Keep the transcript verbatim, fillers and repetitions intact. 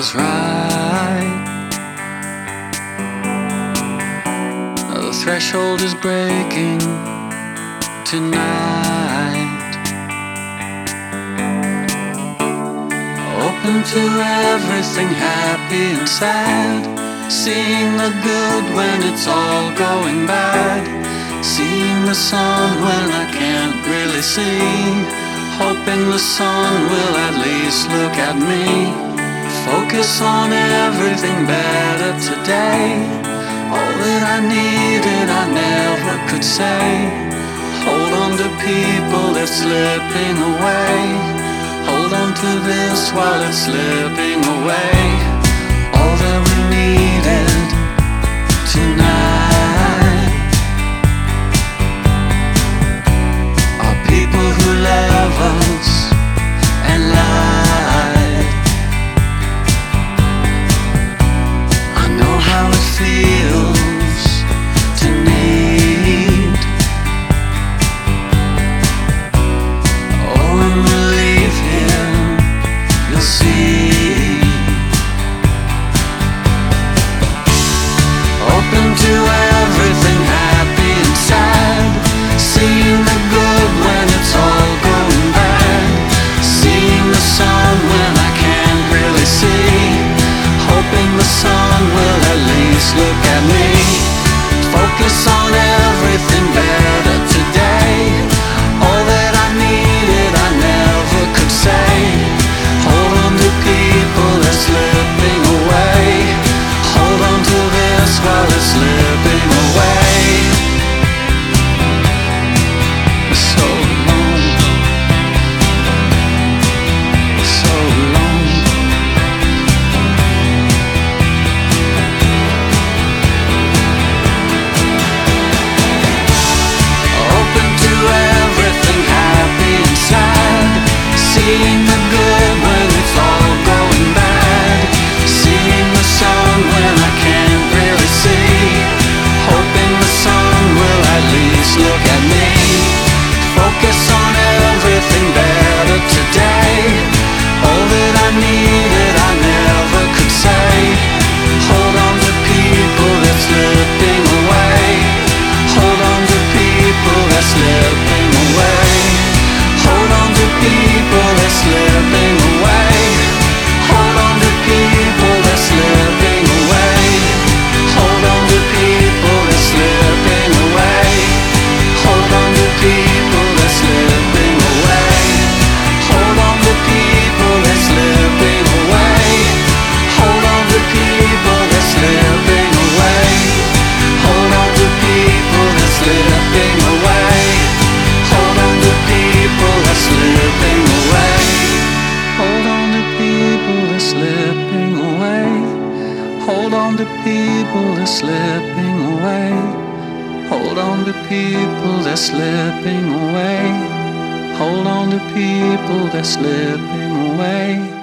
feels right. The threshold is breaking tonight. Open to everything, happy and sad. Seeing the good when it's all going bad. Seeing the sun when I can't really see. Hoping the sun will at least look at me. Focus on everything better today. All that I needed I never could say. Hold on to people that's slipping away. Hold on to this while it's slipping away. All that we needed tonight are people who love us and lie. I know how it feels to need. Oh, when we leave here, you'll see. Open to everything, happy and sad. Seeing the good when it's all going bad. Seeing the sun when I can't really see. Hoping the sun will at least look at me. Focus on everything better today. All that I needed I never could say. Hold on to people that's slipping away. Hold on to this while it's slipping away. So long, so long. Open to everything, happy and sad. Seeing the good when it's all going bad. Seeing the sun when I can't really see. Hoping the sun will at least look at me. Focus on everything better today. All that I needed I never could say. Hold on to people that's slipping away. Hold on to people that's slipping away. Hold on to people that's slipping away. Hold on to people that's slipping away. Hold on to people that's slipping away. Hold on to people that's slipping away. Hold on to people that's slipping away. Hold on to people that's slipping away. Hold on to people that's slipping away. Hold on to people that's slipping away. Hold on to people that's slipping away. Hold on to people that's slipping away. Hold on to people that's slipping away. Hold on to people that's slipping away.